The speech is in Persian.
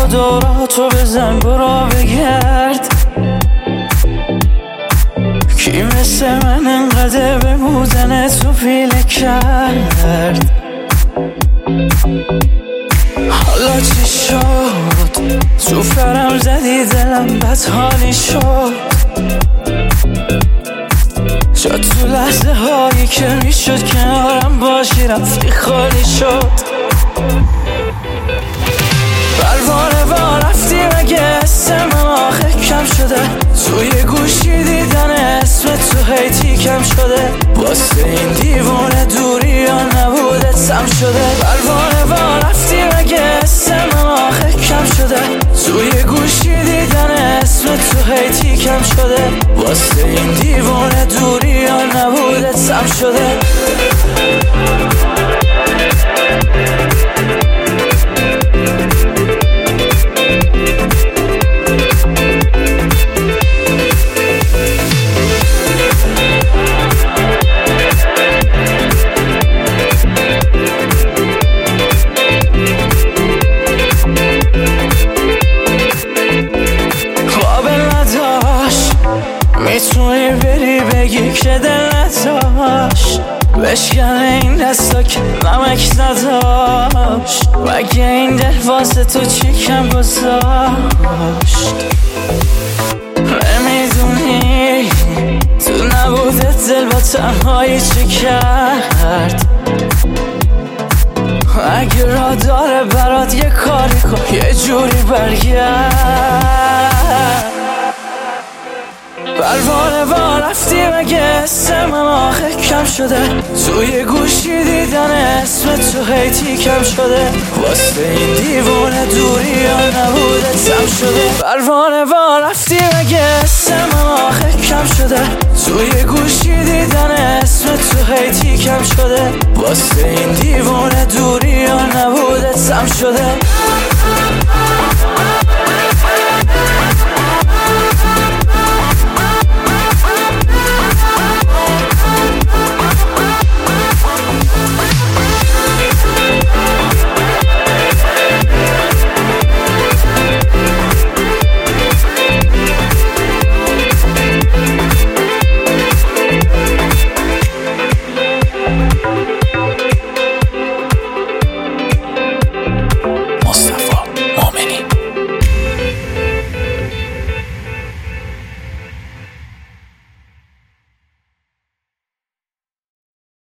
دوراتو بزن برو بگرد، کی مثل من انقدر به بودن تو پیله کرد. حالا چی شد؟ تو فرم زدی دلم بد حالی شد. شد تو لحظه هایی که میشد کنارم باشی رفتی خالی شد. پروانه با رفتی مگه اسم من آخه کم شده؟ توی گوشی دیدن اسم تو هیتی کم شده. واسه این دیوونه دوری یا نبوده سم شده. پروانه با رفتی مگه اسم من آخه کم شده؟ توی گوشی دیدن اسم تو هیتی کم شده. واسه این دیوونه دوری یا نبوده سم شده. میتونی بری بگی که دل نداشت، بشکن این دستا که نمک نداشت. مگه این دل واسه تو چی کم گذاشت؟ نمیدونی تو نبوده دل با تنهایی چی کرد. اگه را داره برات یه کاری کن یه جوری برگرد. پروانه با رفتی مگه اسم من آخه کم شده؟ توی گوشی دیدن اسم تو هیتی کم شده. واسه این دیوونه دوری یا نبوده سم شده. پروانه با رفتی مگه اسم من آخه کم شده؟ توی گوشی دیدن اسم تو هیتی کم شده. واسه این دیوونه دوری یا نبوده سم شده.